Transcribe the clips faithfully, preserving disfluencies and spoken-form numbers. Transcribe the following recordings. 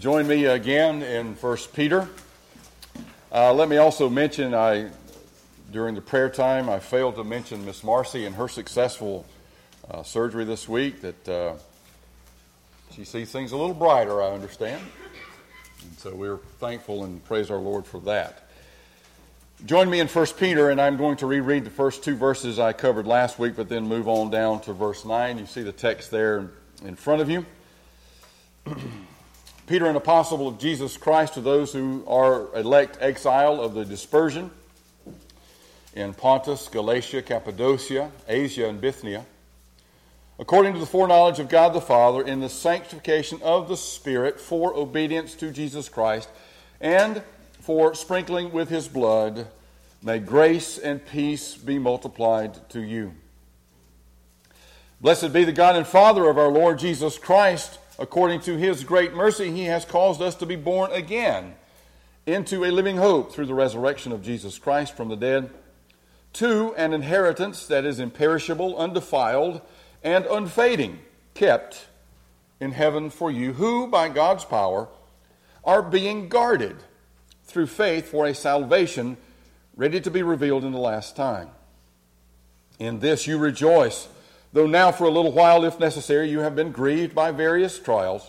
Join me again in First Peter. Uh, let me also mention, I during the prayer time, I failed to mention Miss Marcy and her successful uh, surgery this week, that uh, she sees things a little brighter, I understand. And so we're thankful and praise our Lord for that. Join me in First Peter, and I'm going to reread the first two verses I covered last week, but then move on down to verse nine. You see the text there in front of you. Peter, an apostle of Jesus Christ, to those who are elect exile of the dispersion in Pontus, Galatia, Cappadocia, Asia, and Bithynia, according to the foreknowledge of God the Father, in the sanctification of the Spirit, for obedience to Jesus Christ, and for sprinkling with his blood, may grace and peace be multiplied to you. Blessed be the God and Father of our Lord Jesus Christ. According to his great mercy, he has caused us to be born again into a living hope through the resurrection of Jesus Christ from the dead, to an inheritance that is imperishable, undefiled, and unfading, kept in heaven for you, who by God's power are being guarded through faith for a salvation ready to be revealed in the last time. In this you rejoice, though now for a little while, if necessary, you have been grieved by various trials,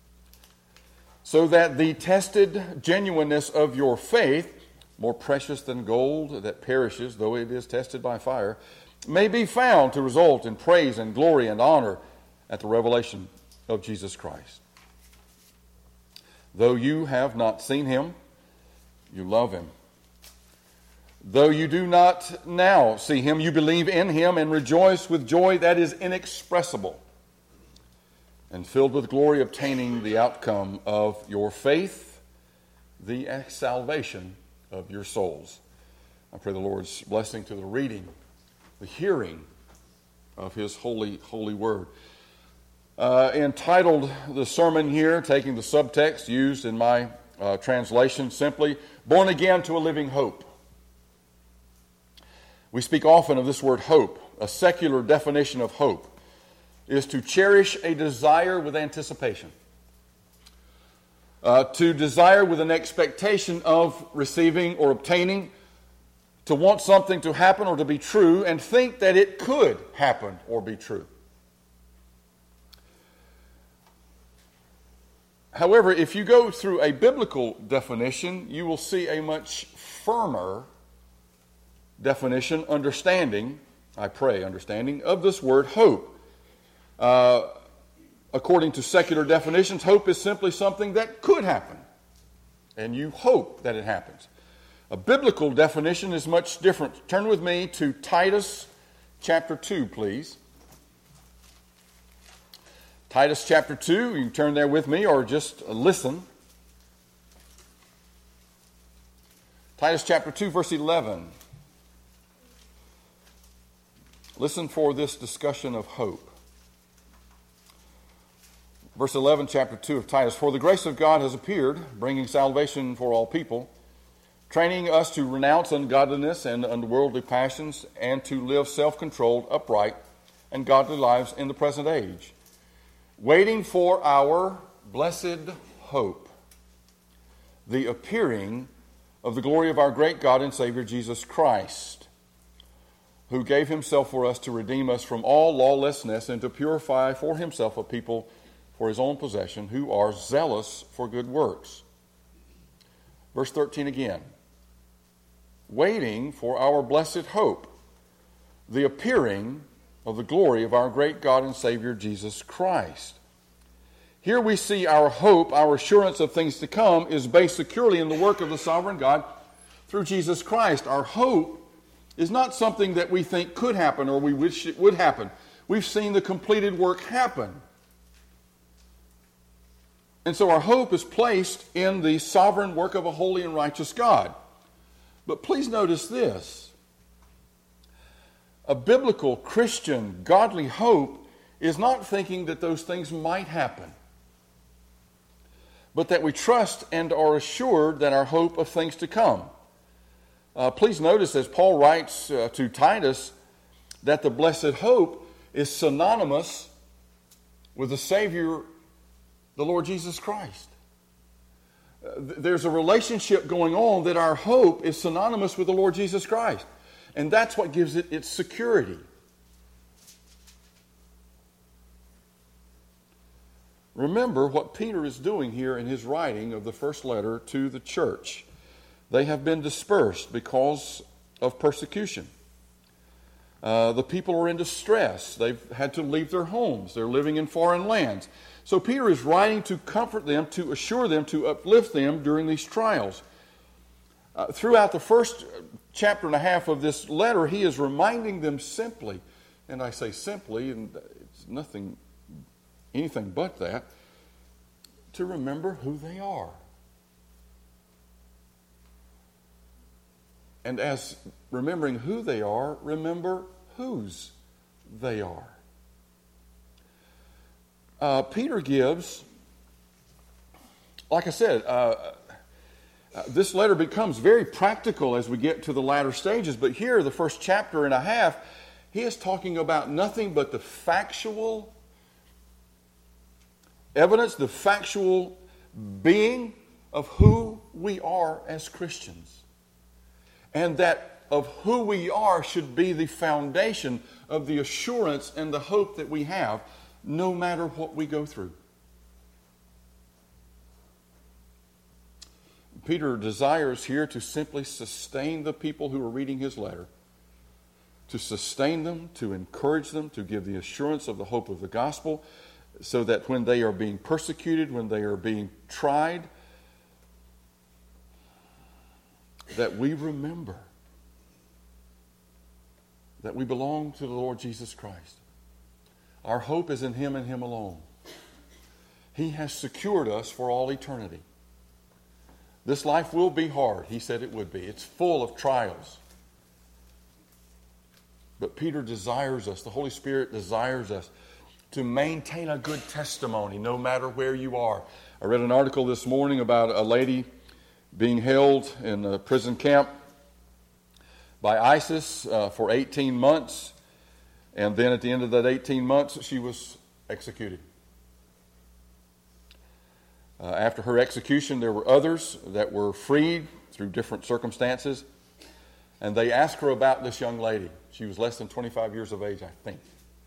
so that the tested genuineness of your faith, more precious than gold that perishes, though it is tested by fire, may be found to result in praise and glory and honor at the revelation of Jesus Christ. Though you have not seen him, you love him. Though you do not now see him, you believe in him and rejoice with joy that is inexpressible, and filled with glory, obtaining the outcome of your faith, the salvation of your souls. I pray the Lord's blessing to the reading, the hearing of his holy, holy word. Uh, entitled the sermon here, taking the subtext used in my uh, translation, simply, Born Again to a Living Hope. We speak often of this word hope. A secular definition of hope is to cherish a desire with anticipation. Uh, to desire with an expectation of receiving or obtaining, to want something to happen or to be true, and think that it could happen or be true. However, if you go through a biblical definition, you will see a much firmer definition, understanding, I pray, understanding of this word hope. Uh, according to secular definitions, hope is simply something that could happen, and you hope that it happens. A biblical definition is much different. Turn with me to Titus chapter two, please. Titus chapter two, you can turn there with me or just listen. Titus chapter two, verse eleven. Listen for this discussion of hope. Verse eleven, chapter two of Titus. For the grace of God has appeared, bringing salvation for all people, training us to renounce ungodliness and unworldly passions, and to live self-controlled, upright, and godly lives in the present age, waiting for our blessed hope, the appearing of the glory of our great God and Savior Jesus Christ, who gave himself for us to redeem us from all lawlessness and to purify for himself a people for his own possession who are zealous for good works. Verse thirteen again. Waiting for our blessed hope, the appearing of the glory of our great God and Savior Jesus Christ. Here we see our hope, our assurance of things to come, is based securely in the work of the sovereign God through Jesus Christ. Our hope is not something that we think could happen or we wish it would happen. We've seen the completed work happen. And so our hope is placed in the sovereign work of a holy and righteous God. But please notice this. A biblical, Christian, godly hope is not thinking that those things might happen, but that we trust and are assured that our hope of things to come. Uh, please notice, as Paul writes uh, to Titus, that the blessed hope is synonymous with the Savior, the Lord Jesus Christ. there's a relationship going on that our hope is synonymous with the Lord Jesus Christ. And that's what gives it its security. Remember what Peter is doing here in his writing of the first letter to the church. They have been dispersed because of persecution. Uh, the people are in distress. They've had to leave their homes. They're living in foreign lands. So Peter is writing to comfort them, to assure them, to uplift them during these trials. Uh, throughout the first chapter and a half of this letter, he is reminding them simply, and I say simply, and it's nothing, anything but that, to remember who they are. And as remembering who they are, remember whose they are. Uh, Peter gives, like I said, uh, uh, this letter becomes very practical as we get to the latter stages. But here, the first chapter and a half, he is talking about nothing but the factual evidence, the factual being of who we are as Christians. And that of who we are should be the foundation of the assurance and the hope that we have, no matter what we go through. Peter desires here to simply sustain the people who are reading his letter, to sustain them, to encourage them, to give the assurance of the hope of the gospel, so that when they are being persecuted, when they are being tried, that we remember that we belong to the Lord Jesus Christ. Our hope is in Him and Him alone. He has secured us for all eternity. This life will be hard. He said it would be. It's full of trials. But Peter desires us, the Holy Spirit desires us to maintain a good testimony no matter where you are. I read an article this morning about a lady being held in a prison camp by ISIS uh, for eighteen months. And then at the end of that eighteen months, she was executed. Uh, after her execution, there were others that were freed through different circumstances. And they asked her about this young lady. She was less than twenty-five years of age, I think.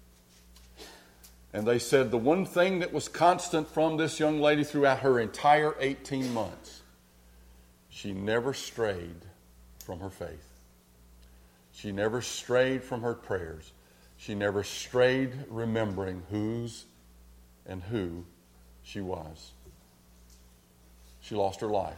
And they said the one thing that was constant from this young lady throughout her entire eighteen months, she never strayed from her faith. She never strayed from her prayers. She never strayed remembering whose and who she was. She lost her life.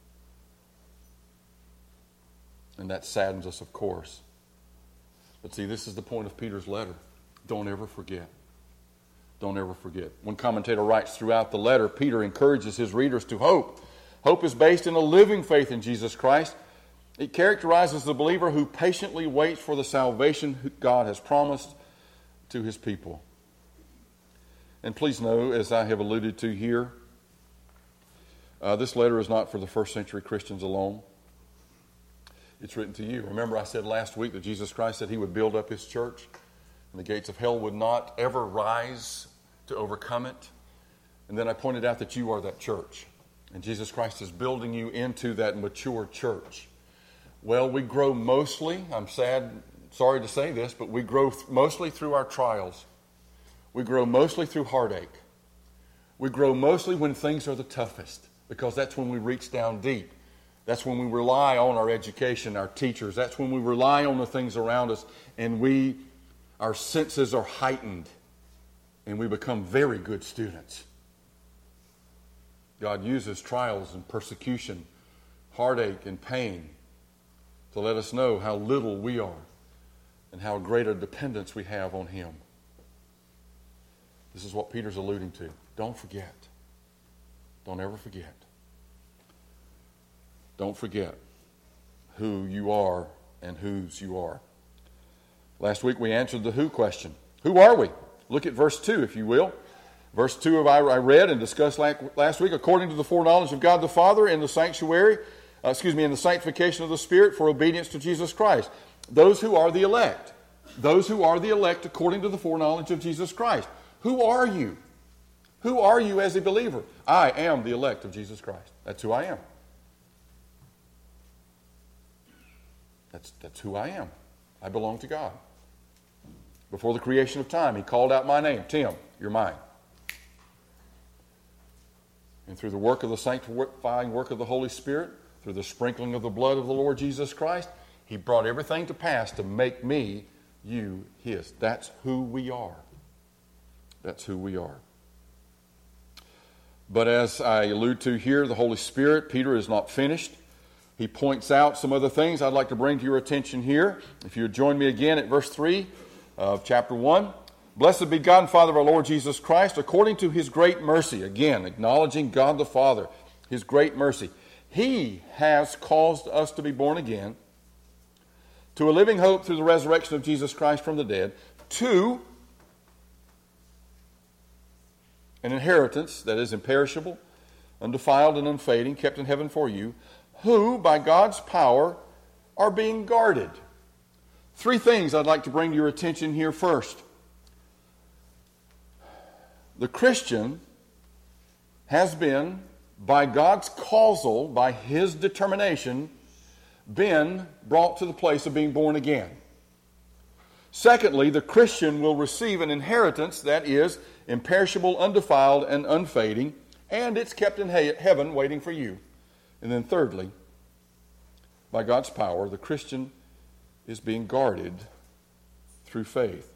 And that saddens us, of course. But see, this is the point of Peter's letter. Don't ever forget. Don't ever forget. One commentator writes, throughout the letter, Peter encourages his readers to hope. Hope is based in a living faith in Jesus Christ. It characterizes the believer who patiently waits for the salvation God has promised to His people. And please know, as I have alluded to here, uh, this letter is not for the first century Christians alone. It's written to you. Remember I said last week that Jesus Christ said He would build up His church, and the gates of hell would not ever rise to overcome it. And then I pointed out that you are that church. And Jesus Christ is building you into that mature church. Well, we grow mostly, I'm sad, sorry to say this, but we grow th- mostly through our trials. We grow mostly through heartache. We grow mostly when things are the toughest, because that's when we reach down deep. That's when we rely on our education, our teachers. That's when we rely on the things around us, and we, our senses are heightened, and we become very good students. God uses trials and persecution, heartache and pain, to let us know how little we are and how great a dependence we have on Him. This is what Peter's alluding to. Don't forget. Don't ever forget. Don't forget who you are and whose you are. Last week we answered the who question. Who are we? Look at verse two, if you will. Verse two of I read and discussed last week. According to the foreknowledge of God the Father in the sanctuary, uh, excuse me, in the sanctification of the Spirit for obedience to Jesus Christ. Those who are the elect. Those who are the elect according to the foreknowledge of Jesus Christ. Who are you? Who are you as a believer? I am the elect of Jesus Christ. That's who I am. That's, that's who I am. I belong to God. Before the creation of time, He called out my name. Tim, you're mine. And through the work of the sanctifying work of the Holy Spirit, through the sprinkling of the blood of the Lord Jesus Christ, He brought everything to pass to make me, you, His. That's who we are. That's who we are. But as I allude to here, the Holy Spirit, Peter is not finished. He points out some other things I'd like to bring to your attention here. If you would join me again at verse three of chapter one. Blessed be God and Father of our Lord Jesus Christ, according to His great mercy. Again, acknowledging God the Father, His great mercy. He has caused us to be born again to a living hope through the resurrection of Jesus Christ from the dead, to an inheritance that is imperishable, undefiled, and unfading, kept in heaven for you, who, by God's power, are being guarded. Three things I'd like to bring to your attention here first. The Christian has been, by God's causal, by His determination, been brought to the place of being born again. Secondly, the Christian will receive an inheritance that is imperishable, undefiled, and unfading, and it's kept in heaven waiting for you. And then thirdly, by God's power, the Christian is being guarded through faith.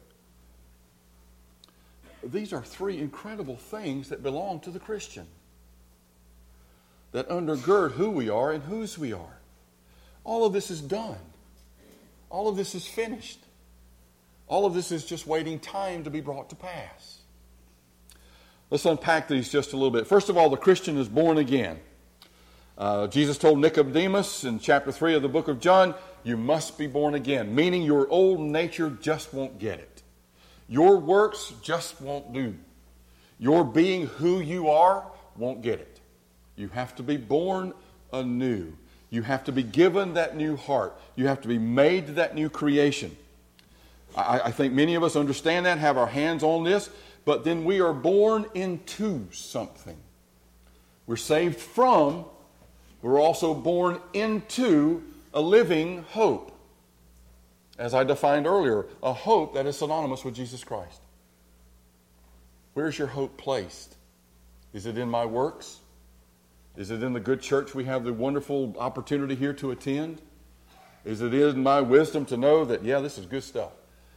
These are three incredible things that belong to the Christian, that undergird who we are and whose we are. All of this is done. All of this is finished. All of this is just waiting time to be brought to pass. Let's unpack these just a little bit. First of all, the Christian is born again. Uh, Jesus told Nicodemus in chapter three of the book of John, you must be born again, meaning your old nature just won't get it. Your works just won't do. Your being who you are won't get it. You have to be born anew. You have to be given that new heart. You have to be made that new creation. I, I think many of us understand that, have our hands on this, but then we are born into something. We're saved from, we're also born into a living hope. As I defined earlier, a hope that is synonymous with Jesus Christ. Where's your hope placed? Is it in my works? Is it in the good church we have the wonderful opportunity here to attend? Is it in my wisdom to know that, yeah, this is good stuff?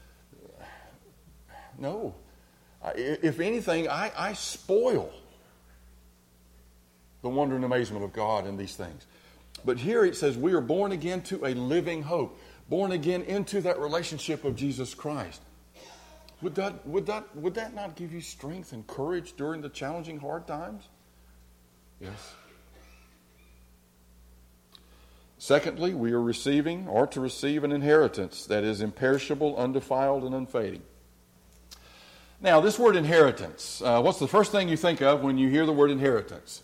No. If anything, I, I spoil the wonder and amazement of God in these things. But here it says we are born again to a living hope. Born again into that relationship of Jesus Christ. Would that, would that, would that not give you strength and courage during the challenging, hard times? Yes. Secondly, we are receiving or to receive an inheritance that is imperishable, undefiled, and unfading. Now, this word inheritance, uh, what's the first thing you think of when you hear the word inheritance?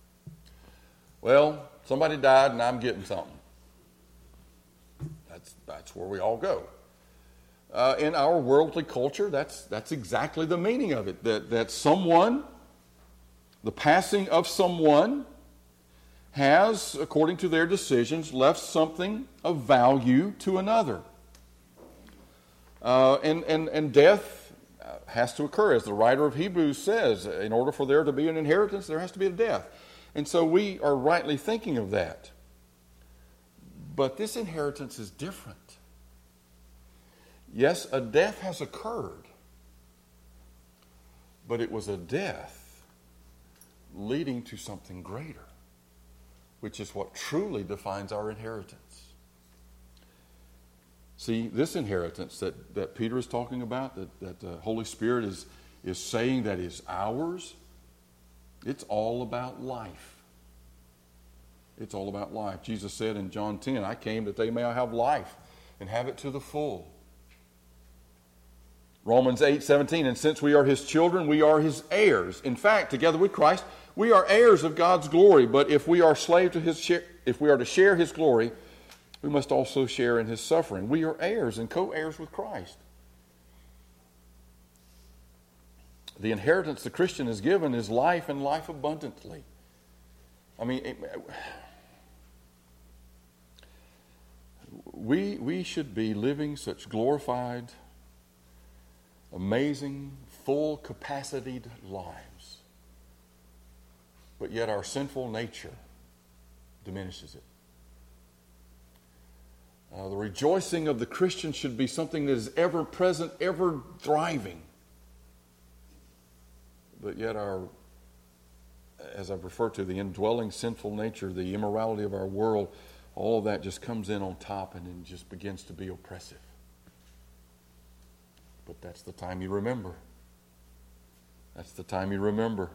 Well, somebody died and I'm getting something. That's, that's where we all go. Uh, in our worldly culture, that's, that's exactly the meaning of it. That, that someone, the passing of someone, has, according to their decisions, left something of value to another. Uh, and, and, and death has to occur. As the writer of Hebrews says, in order for there to be an inheritance, there has to be a death. And so we are rightly thinking of that. But this inheritance is different. Yes, a death has occurred, but it was a death leading to something greater, which is what truly defines our inheritance. See, this inheritance that, that Peter is talking about, that, that the Holy Spirit is, is saying that is ours, it's all about life. It's all about life. Jesus said in John ten, I came that they may have life and have it to the full. Romans eight seventeen, and since we are His children, we are His heirs. In fact, together with Christ, we are heirs of God's glory. But if we are slave to His, share, if we are to share His glory, we must also share in His suffering. We are heirs and co-heirs with Christ. The inheritance the Christian is given is life and life abundantly. I mean, it, we, we should be living such glorified, amazing, full capacitated lives. But yet our sinful nature diminishes it. Uh, the rejoicing of the Christian should be something that is ever present, ever thriving. But yet our, as I've referred to, the indwelling sinful nature, the immorality of our world, all of that just comes in on top and then just begins to be oppressive. But that's the time you remember. That's the time you remember.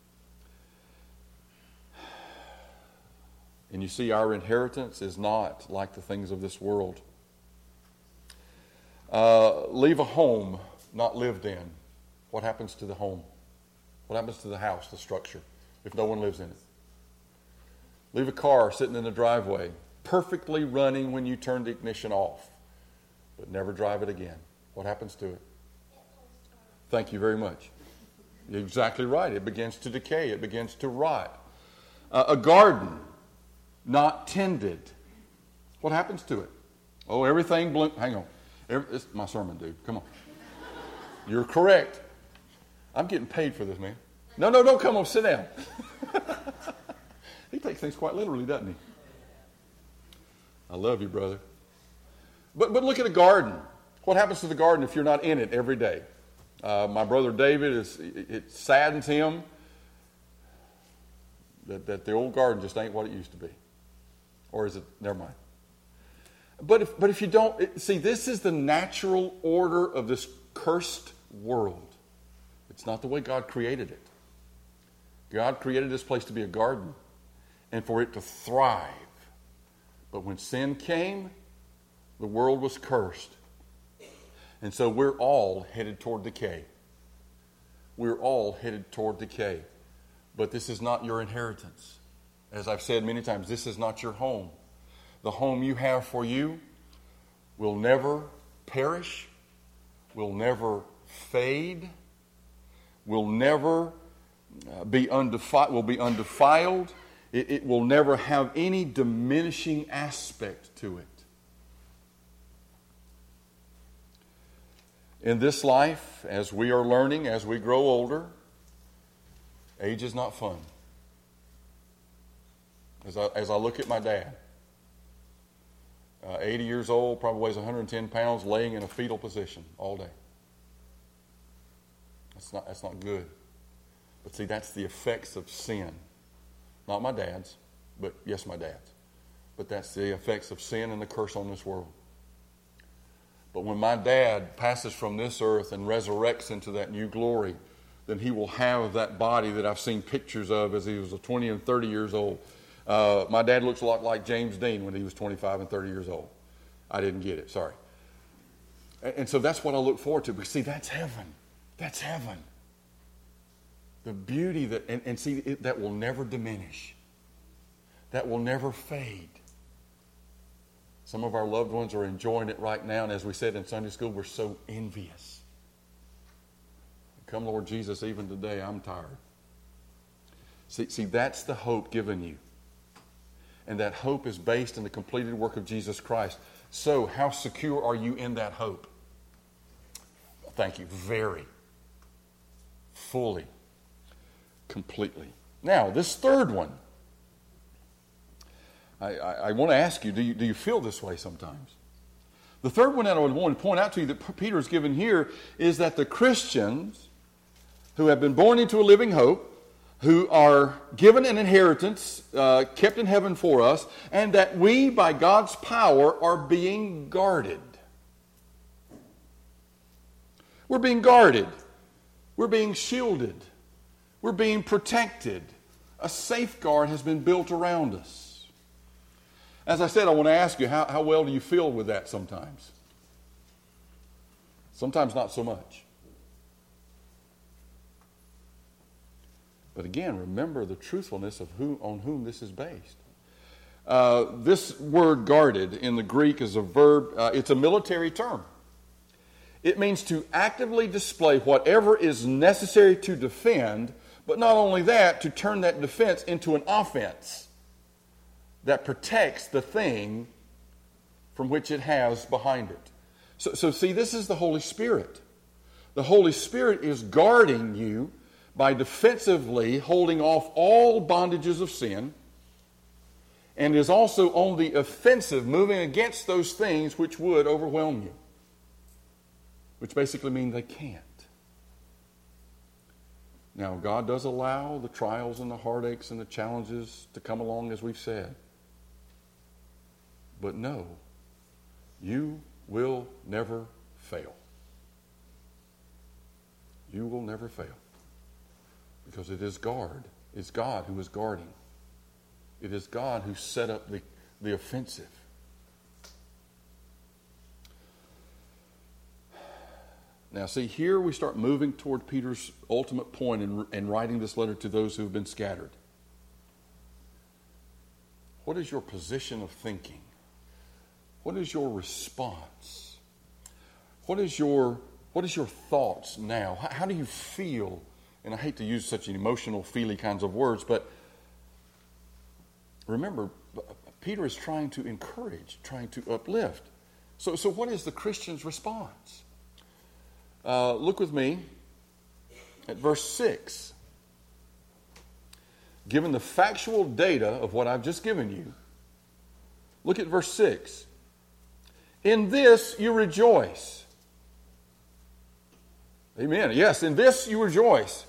And you see, our inheritance is not like the things of this world. Uh, leave a home not lived in. What happens to the home? What happens to the house, the structure, if no one lives in it? Leave a car sitting in the driveway, perfectly running when you turn the ignition off, but never drive it again. What happens to it? Thank you very much. You're exactly right. It begins to decay. It begins to rot. Uh, a garden not tended. What happens to it? Oh, everything bloom. Hang on. Every, it's my sermon, dude. Come on. You're correct. I'm getting paid for this, man. No, no, don't come on. Sit down. He takes things quite literally, doesn't he? I love you, brother. But but look at a garden. What happens to the garden if you're not in it every day? Uh, my brother David, is it, it saddens him that, that the old garden just ain't what it used to be. Or is it? Never mind. But if, but if you don't, it, see, this is the natural order of this cursed world. It's not the way God created it. God created this place to be a garden and for it to thrive. But when sin came, the world was cursed. And so we're all headed toward decay. We're all headed toward decay. But this is not your inheritance. As I've said many times, this is not your home. The home you have for you will never perish, will never fade, will never uh, be undefiled, will be undefiled. It, it will never have any diminishing aspect to it. In this life, as we are learning, as we grow older, age is not fun. As I, as I look at my dad, uh, eighty years old, probably weighs one hundred ten pounds, laying in a fetal position all day. That's not, that's not good. But see, that's the effects of sin. Not my dad's, but yes, my dad's. But that's the effects of sin and the curse on this world. But when my dad passes from this earth and resurrects into that new glory, then he will have that body that I've seen pictures of as he was twenty and thirty years old. Uh, my dad looks a lot like James Dean when he was twenty-five and thirty years old. I didn't get it, sorry. And, and so that's what I look forward to. Because see, that's heaven. That's heaven. The beauty that, and, and see, it, that will never diminish. That will never fade. Some of our loved ones are enjoying it right now, and as we said in Sunday school, we're so envious. Come, Lord Jesus, even today, I'm tired. See, see, that's the hope given you. And that hope is based in the completed work of Jesus Christ. So, how secure are you in that hope? Thank you. Very. Fully. Completely. Now, this third one. I, I, I want to ask you do, you, do you feel this way sometimes? The third one that I would want to point out to you that Peter is given here is that the Christians who have been born into a living hope, who are given an inheritance uh, kept in heaven for us, and that we, by God's power, are being guarded. We're being guarded. We're being shielded. We're being protected. A safeguard has been built around us. As I said, I want to ask you, how, how well do you feel with that sometimes? Sometimes not so much. But again, remember the truthfulness of who, on whom this is based. Uh, this word guarded in the Greek is a verb. Uh, it's a military term. It means to actively display whatever is necessary to defend, but not only that, to turn that defense into an offense that protects the thing from which it has behind it. So, so see, this is the Holy Spirit. The Holy Spirit is guarding you by defensively holding off all bondages of sin, and is also on the offensive, moving against those things which would overwhelm you, which basically means they can't. Now, God does allow the trials and the heartaches and the challenges to come along, as we've said. But no, you will never fail. You will never fail. Because it is guard. It's God who is guarding. It is God who set up the, the offensive. Now, see, here we start moving toward Peter's ultimate point in, in writing this letter to those who have been scattered. What is your position of thinking? What is your response? What is your, what is your thoughts now? How, how do you feel? And I hate to use such an emotional, feely kinds of words, but remember, Peter is trying to encourage, trying to uplift. So, so what is the Christian's response? Uh, look with me at verse six. Given the factual data of what I've just given you, look at verse six. In this you rejoice. Amen. Yes, in this you rejoice.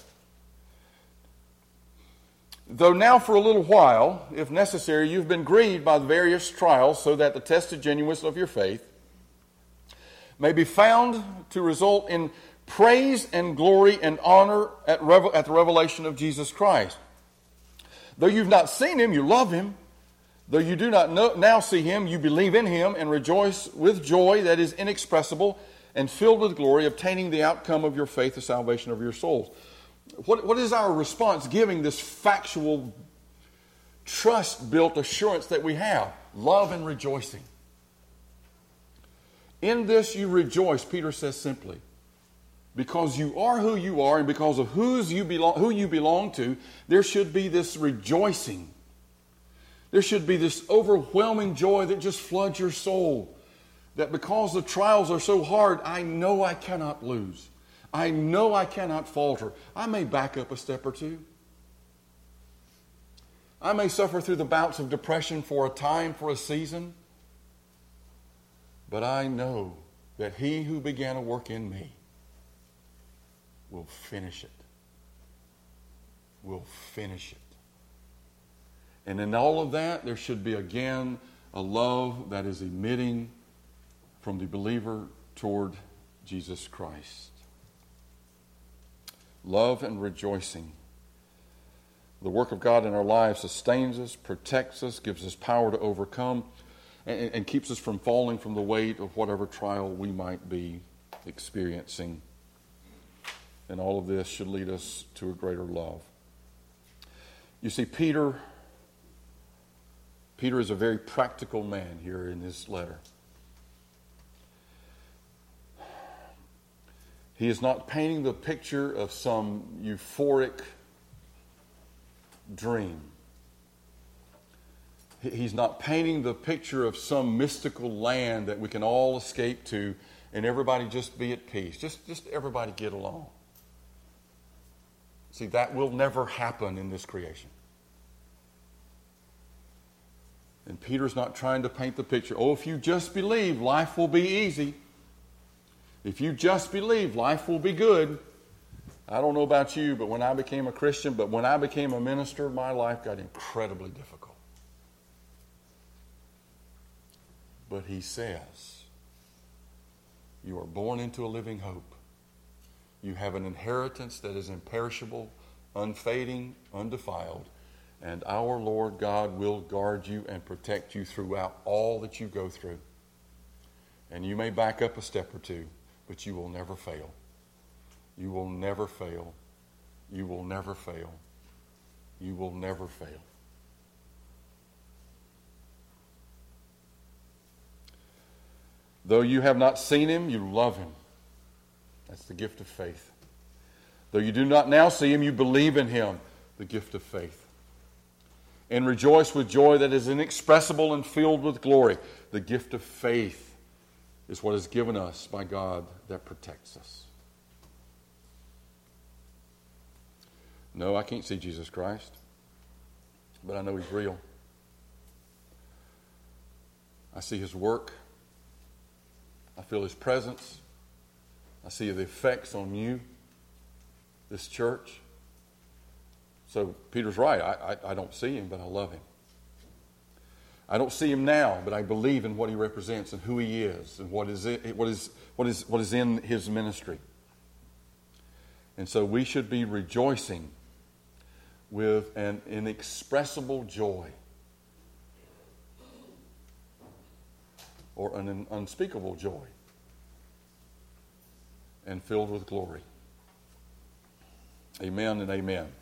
Though now for a little while, if necessary, you've been grieved by the various trials, so that the tested genuineness of your faith may be found to result in praise and glory and honor at, revel- at the revelation of Jesus Christ. Though you've not seen him, you love him. Though you do not know, now see him, you believe in him and rejoice with joy that is inexpressible and filled with glory, obtaining the outcome of your faith, the salvation of your souls. What, what is our response giving this factual, trust-built assurance that we have? Love and rejoicing. In this you rejoice, Peter says simply, because you are who you are and because of whose you belong, who you belong to, there should be this rejoicing. There should be this overwhelming joy that just floods your soul. That because the trials are so hard, I know I cannot lose. I know I cannot falter. I may back up a step or two. I may suffer through the bouts of depression for a time, for a season. But I know that he who began a work in me will finish it. Will finish it. And in all of that, there should be again a love that is emitting from the believer toward Jesus Christ. Love and rejoicing. The work of God in our lives sustains us, protects us, gives us power to overcome, and, and keeps us from falling from the weight of whatever trial we might be experiencing. And all of this should lead us to a greater love. You see, Peter, Peter is a very practical man here in this letter. He is not painting the picture of some euphoric dream. He's not painting the picture of some mystical land that we can all escape to and everybody just be at peace. Just, just everybody get along. See, that will never happen in this creation. And Peter's not trying to paint the picture, oh, if you just believe, life will be easy. If you just believe, life will be good. I don't know about you, but when I became a Christian, but when I became a minister, my life got incredibly difficult. But he says, you are born into a living hope. You have an inheritance that is imperishable, unfading, undefiled, and our Lord God will guard you and protect you throughout all that you go through. And you may back up a step or two, but you will never fail. You will never fail. You will never fail. You will never fail. Though you have not seen him, you love him. That's the gift of faith. Though you do not now see him, you believe in him, the gift of faith. And rejoice with joy that is inexpressible and filled with glory. The gift of faith is what is given us by God that protects us. No, I can't see Jesus Christ, but I know he's real. I see his work. I feel his presence. I see the effects on you, this church. So Peter's right. I, I, I don't see him, but I love him. I don't see him now, but I believe in what he represents and who he is and what is it, what is what is what is in his ministry. And so we should be rejoicing with an inexpressible joy or an unspeakable joy and filled with glory. Amen and amen.